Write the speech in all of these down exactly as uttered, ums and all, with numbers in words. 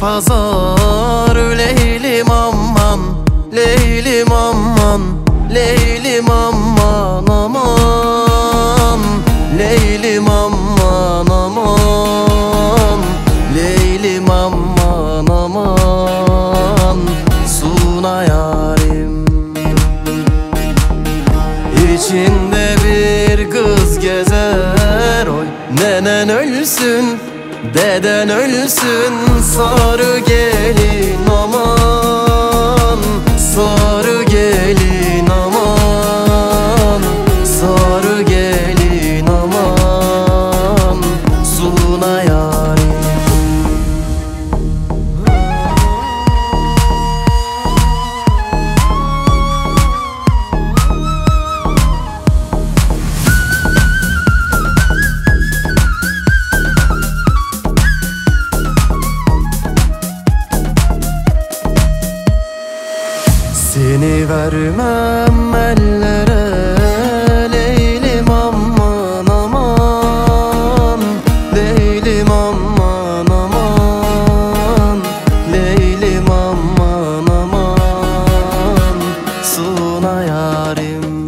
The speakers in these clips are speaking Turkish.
pazar. Leylim aman, Leylim aman, Leylim aman aman, Leylim aman aman, Leylim aman aman, Suna yarim. İçinde bir kız gezer, oy nenen ölsün, deden ölsün, sarı gelin aman, sarı gelin aman, sarı gelin aman, Suna yarim. Seni vermem ellere, Leylim aman aman, Leylim aman aman, Leylim aman aman, Suna yarim.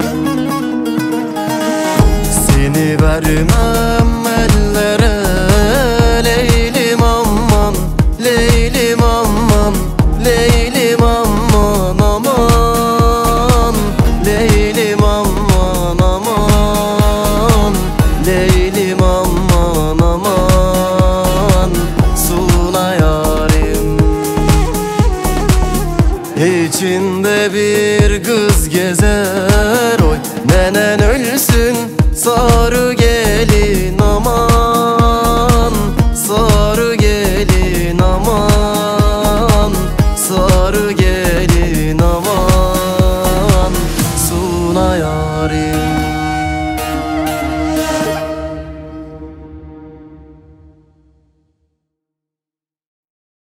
Seni vermem ellere, Leylim aman, Leylim aman, Leylim aman aman, Leylim aman aman, Leylim aman aman, Suna yarim. İçinde bir kız gezer, oy nenen ölsün, sarı gelin aman, sarı gelin aman, sarı gelin